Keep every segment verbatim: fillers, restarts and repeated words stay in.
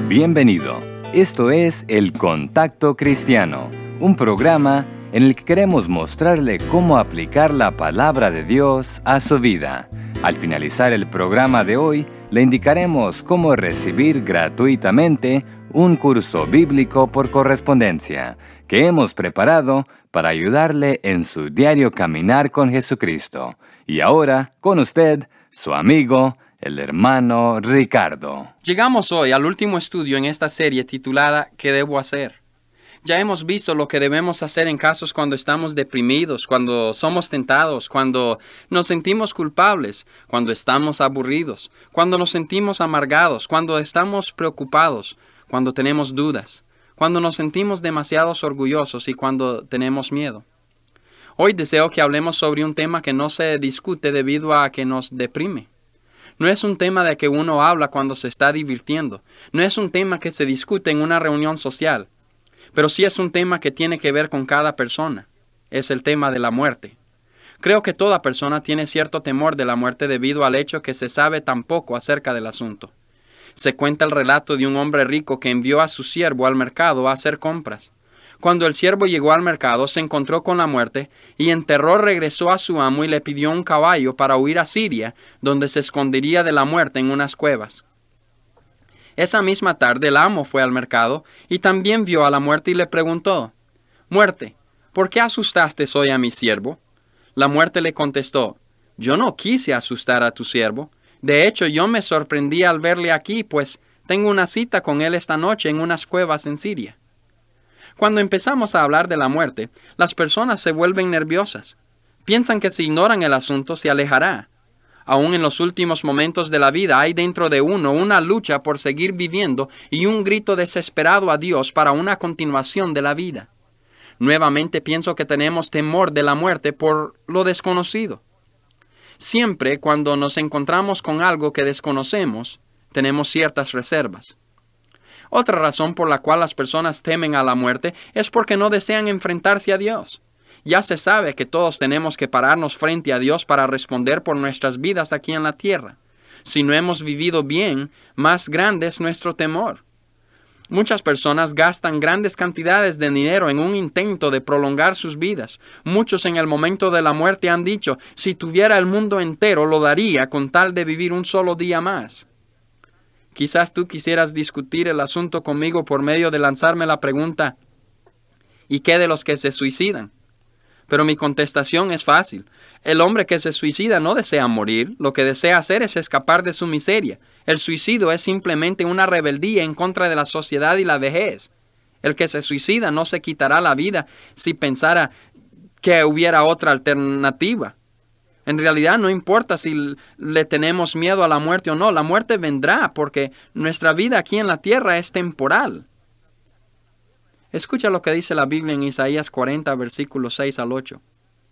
Bienvenido. Esto es El Contacto Cristiano, un programa en el que queremos mostrarle cómo aplicar la palabra de Dios a su vida. Al finalizar el programa de hoy, le indicaremos cómo recibir gratuitamente un curso bíblico por correspondencia que hemos preparado para ayudarle en su diario caminar con Jesucristo. Y ahora, con usted, su amigo, el hermano Ricardo. Llegamos hoy al último estudio en esta serie titulada ¿Qué debo hacer? Ya hemos visto lo que debemos hacer en casos cuando estamos deprimidos, cuando somos tentados, cuando nos sentimos culpables, cuando estamos aburridos, cuando nos sentimos amargados, cuando estamos preocupados, cuando tenemos dudas, cuando nos sentimos demasiado orgullosos y cuando tenemos miedo. Hoy deseo que hablemos sobre un tema que no se discute debido a que nos deprime. No es un tema de que uno habla cuando se está divirtiendo. No es un tema que se discute en una reunión social. Pero sí es un tema que tiene que ver con cada persona. Es el tema de la muerte. Creo que toda persona tiene cierto temor de la muerte debido al hecho que se sabe tan poco acerca del asunto. Se cuenta el relato de un hombre rico que envió a su siervo al mercado a hacer compras. Cuando el siervo llegó al mercado, se encontró con la muerte y en terror regresó a su amo y le pidió un caballo para huir a Siria, donde se escondería de la muerte en unas cuevas. Esa misma tarde el amo fue al mercado y también vio a la muerte y le preguntó: «Muerte, ¿por qué asustaste hoy a mi siervo?» La muerte le contestó: «Yo no quise asustar a tu siervo. De hecho, yo me sorprendí al verle aquí, pues tengo una cita con él esta noche en unas cuevas en Siria». Cuando empezamos a hablar de la muerte, las personas se vuelven nerviosas. Piensan que si ignoran el asunto se alejará. Aún en los últimos momentos de la vida hay dentro de uno una lucha por seguir viviendo y un grito desesperado a Dios para una continuación de la vida. Nuevamente pienso que tenemos temor de la muerte por lo desconocido. Siempre cuando nos encontramos con algo que desconocemos, tenemos ciertas reservas. Otra razón por la cual las personas temen a la muerte es porque no desean enfrentarse a Dios. Ya se sabe que todos tenemos que pararnos frente a Dios para responder por nuestras vidas aquí en la tierra. Si no hemos vivido bien, más grande es nuestro temor. Muchas personas gastan grandes cantidades de dinero en un intento de prolongar sus vidas. Muchos en el momento de la muerte han dicho: si tuviera el mundo entero lo daría con tal de vivir un solo día más. Quizás tú quisieras discutir el asunto conmigo por medio de lanzarme la pregunta: ¿y qué de los que se suicidan? Pero mi contestación es fácil. El hombre que se suicida no desea morir, lo que desea hacer es escapar de su miseria. El suicidio es simplemente una rebeldía en contra de la sociedad y la vejez. El que se suicida no se quitará la vida si pensara que hubiera otra alternativa. En realidad no importa si le tenemos miedo a la muerte o no, la muerte vendrá porque nuestra vida aquí en la tierra es temporal. Escucha lo que dice la Biblia en Isaías cuarenta, versículos seis al ocho.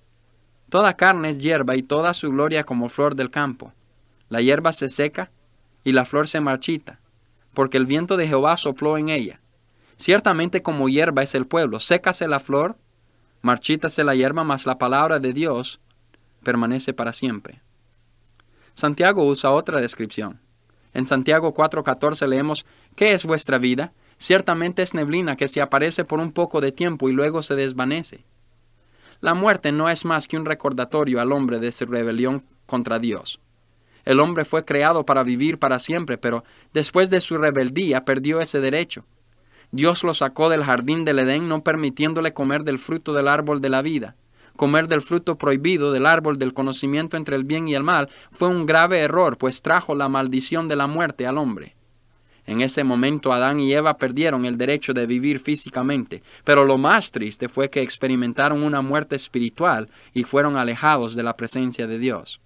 Toda carne es hierba y toda su gloria como flor del campo. La hierba se seca y la flor se marchita, porque el viento de Jehová sopló en ella. Ciertamente como hierba es el pueblo, sécase la flor, marchítase la hierba, mas la palabra de Dios permanece para siempre. Santiago usa otra descripción. En Santiago cuatro catorce leemos: ¿qué es vuestra vida? Ciertamente es neblina que se aparece por un poco de tiempo y luego se desvanece. La muerte no es más que un recordatorio al hombre de su rebelión contra Dios. El hombre fue creado para vivir para siempre, pero después de su rebeldía perdió ese derecho. Dios lo sacó del jardín del Edén, no permitiéndole comer del fruto del árbol de la vida. Comer del fruto prohibido del árbol del conocimiento entre el bien y el mal fue un grave error, pues trajo la maldición de la muerte al hombre. En ese momento Adán y Eva perdieron el derecho de vivir físicamente, pero lo más triste fue que experimentaron una muerte espiritual y fueron alejados de la presencia de Dios.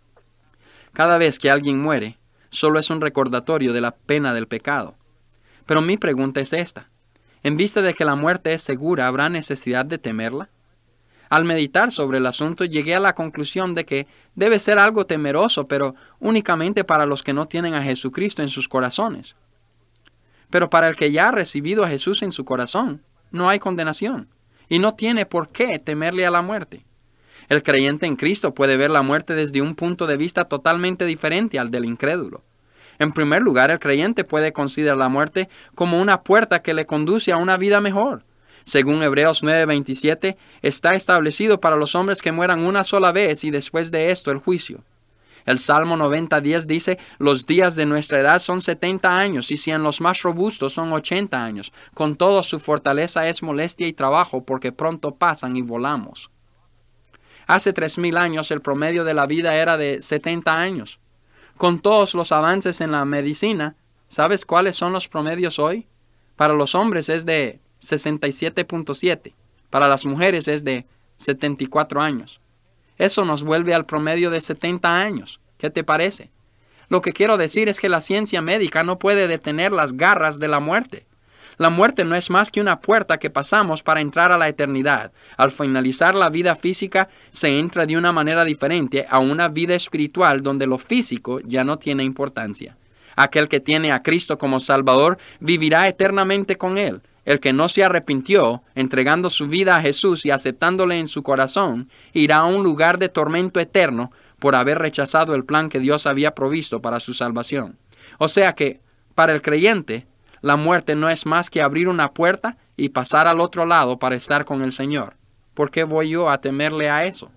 Cada vez que alguien muere, solo es un recordatorio de la pena del pecado. Pero mi pregunta es esta: en vista de que la muerte es segura, ¿habrá necesidad de temerla? Al meditar sobre el asunto, llegué a la conclusión de que debe ser algo temeroso, pero únicamente para los que no tienen a Jesucristo en sus corazones. Pero para el que ya ha recibido a Jesús en su corazón, no hay condenación, y no tiene por qué temerle a la muerte. El creyente en Cristo puede ver la muerte desde un punto de vista totalmente diferente al del incrédulo. En primer lugar, el creyente puede considerar la muerte como una puerta que le conduce a una vida mejor. Según Hebreos nueve veintisiete, está establecido para los hombres que mueran una sola vez y después de esto el juicio. El Salmo noventa diez dice, los días de nuestra edad son setenta años, y si en los más robustos son ochenta años. Con todo su fortaleza es molestia y trabajo, porque pronto pasan y volamos. Hace tres mil años el promedio de la vida era de setenta años. Con todos los avances en la medicina, ¿sabes cuáles son los promedios hoy? Para los hombres es de sesenta y siete punto siete. Para las mujeres es de setenta y cuatro años. Eso nos vuelve al promedio de setenta años. ¿Qué te parece? Lo que quiero decir es que la ciencia médica no puede detener las garras de la muerte. La muerte no es más que una puerta que pasamos para entrar a la eternidad. Al finalizar la vida física, se entra de una manera diferente a una vida espiritual donde lo físico ya no tiene importancia. Aquel que tiene a Cristo como Salvador vivirá eternamente con Él. El que no se arrepintió, entregando su vida a Jesús y aceptándole en su corazón, irá a un lugar de tormento eterno por haber rechazado el plan que Dios había provisto para su salvación. O sea que, para el creyente, la muerte no es más que abrir una puerta y pasar al otro lado para estar con el Señor. ¿Por qué voy yo a temerle a eso?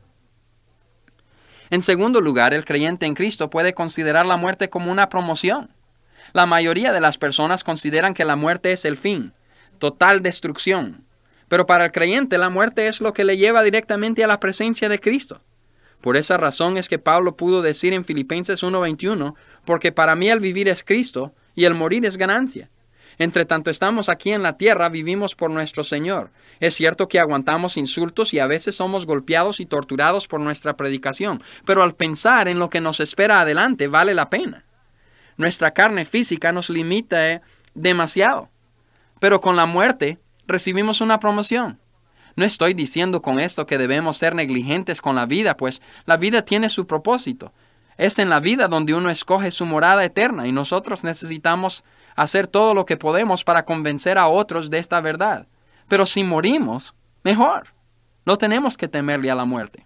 En segundo lugar, el creyente en Cristo puede considerar la muerte como una promoción. La mayoría de las personas consideran que la muerte es el fin, total destrucción. Pero para el creyente la muerte es lo que le lleva directamente a la presencia de Cristo. Por esa razón es que Pablo pudo decir en Filipenses uno veintiuno, porque para mí el vivir es Cristo y el morir es ganancia. Entre tanto estamos aquí en la tierra, vivimos por nuestro Señor. Es cierto que aguantamos insultos y a veces somos golpeados y torturados por nuestra predicación, pero al pensar en lo que nos espera adelante vale la pena. Nuestra carne física nos limita eh, demasiado. Pero con la muerte recibimos una promoción. No estoy diciendo con esto que debemos ser negligentes con la vida, pues la vida tiene su propósito. Es en la vida donde uno escoge su morada eterna y nosotros necesitamos hacer todo lo que podemos para convencer a otros de esta verdad. Pero si morimos, mejor. No tenemos que temerle a la muerte.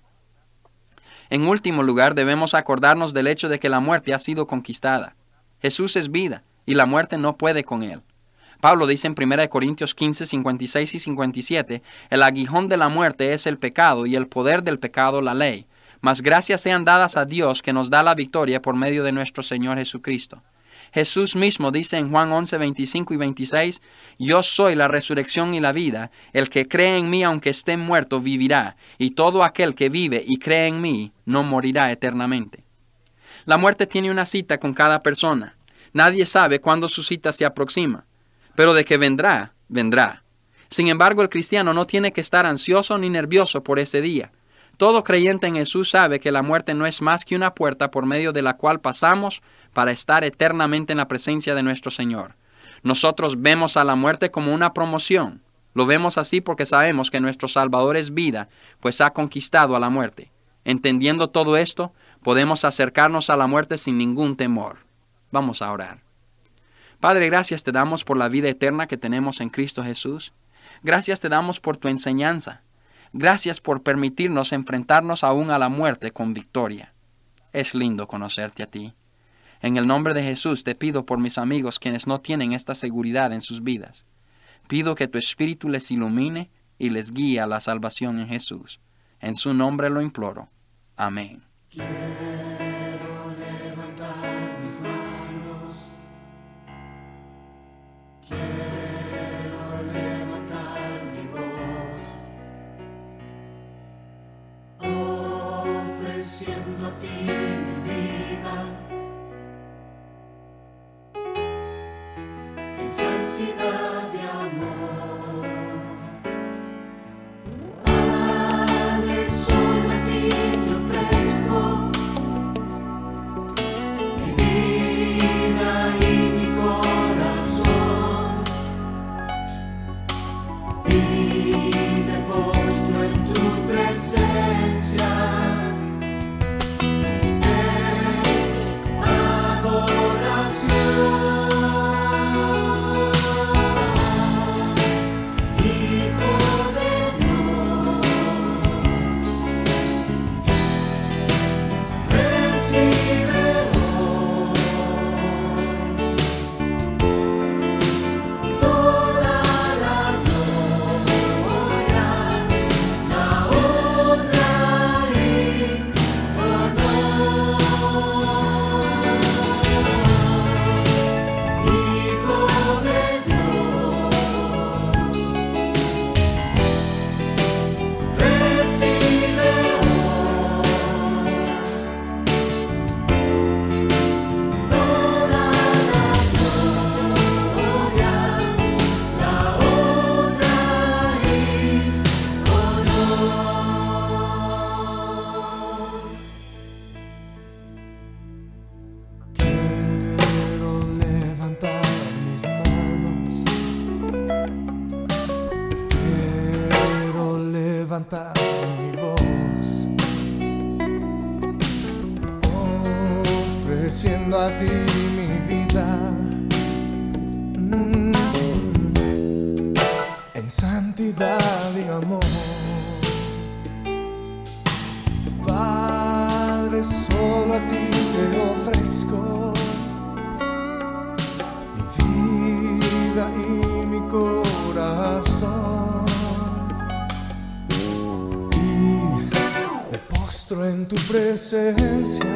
En último lugar, debemos acordarnos del hecho de que la muerte ha sido conquistada. Jesús es vida y la muerte no puede con él. Pablo dice en primera de Corintios quince, cincuenta y seis y cincuenta y siete, el aguijón de la muerte es el pecado y el poder del pecado la ley. Mas gracias sean dadas a Dios que nos da la victoria por medio de nuestro Señor Jesucristo. Jesús mismo dice en Juan once, veinticinco y veintiséis, yo soy la resurrección y la vida, el que cree en mí aunque esté muerto vivirá, y todo aquel que vive y cree en mí no morirá eternamente. La muerte tiene una cita con cada persona. Nadie sabe cuándo su cita se aproxima. Pero de que vendrá, vendrá. Sin embargo, el cristiano no tiene que estar ansioso ni nervioso por ese día. Todo creyente en Jesús sabe que la muerte no es más que una puerta por medio de la cual pasamos para estar eternamente en la presencia de nuestro Señor. Nosotros vemos a la muerte como una promoción. Lo vemos así porque sabemos que nuestro Salvador es vida, pues ha conquistado a la muerte. Entendiendo todo esto, podemos acercarnos a la muerte sin ningún temor. Vamos a orar. Padre, gracias te damos por la vida eterna que tenemos en Cristo Jesús. Gracias te damos por tu enseñanza. Gracias por permitirnos enfrentarnos aún a la muerte con victoria. Es lindo conocerte a ti. En el nombre de Jesús te pido por mis amigos quienes no tienen esta seguridad en sus vidas. Pido que tu Espíritu les ilumine y les guíe a la salvación en Jesús. En su nombre lo imploro. Amén. Ofreciendo a ti mi vida, en santidad de amor. Padre, solo a ti te ofrezco mi vida y mi corazón, y me postro en tu presencia. Adoración. levantar mi voz, ofreciendo a ti mi vida, mm, en santidad y amor. Padre, solo a ti te ofrezco mi vida y mi corazón, y me postro en tu presencia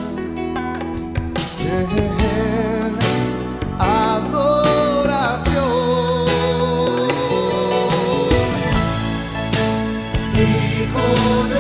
en adoración. Hijo de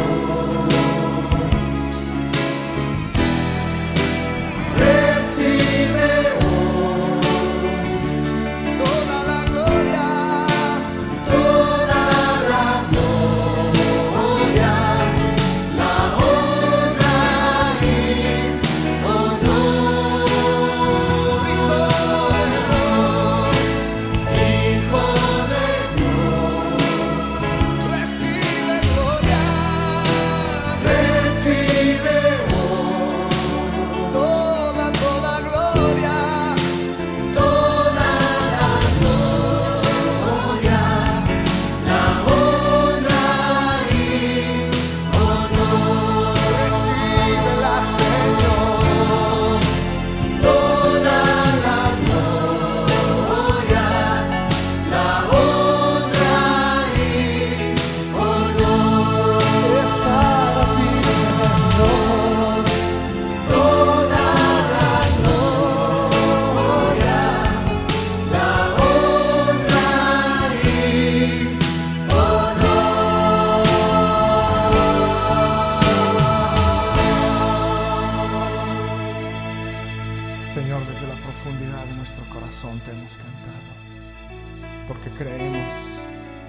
Señor, desde la profundidad de nuestro corazón te hemos cantado, porque creemos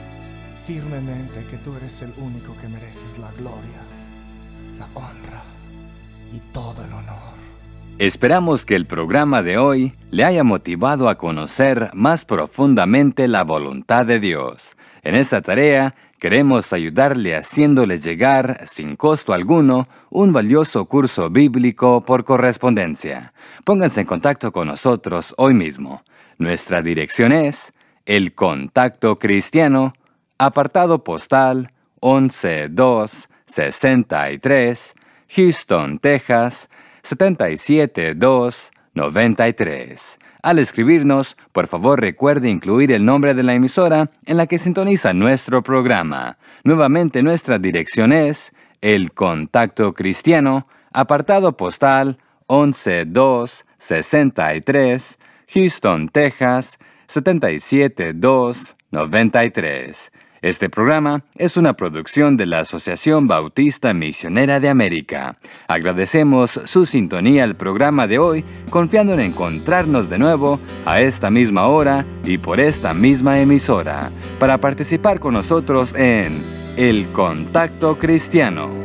firmemente que tú eres el único que mereces la gloria, la honra y todo el honor. Esperamos que el programa de hoy le haya motivado a conocer más profundamente la voluntad de Dios. En esta tarea queremos ayudarle haciéndole llegar, sin costo alguno, un valioso curso bíblico por correspondencia. Pónganse en contacto con nosotros hoy mismo. Nuestra dirección es El Contacto Cristiano, apartado postal once dos sesenta y tres, Houston, Texas, setenta y siete dos noventa y tres. Al escribirnos, por favor recuerde incluir el nombre de la emisora en la que sintoniza nuestro programa. Nuevamente nuestra dirección es El Contacto Cristiano, apartado postal once dos sesenta y tres, Houston, Texas, setenta y siete dos noventa y tres. Este programa es una producción de la Asociación Bautista Misionera de América. Agradecemos su sintonía al programa de hoy, confiando en encontrarnos de nuevo a esta misma hora y por esta misma emisora, para participar con nosotros en El Contacto Cristiano.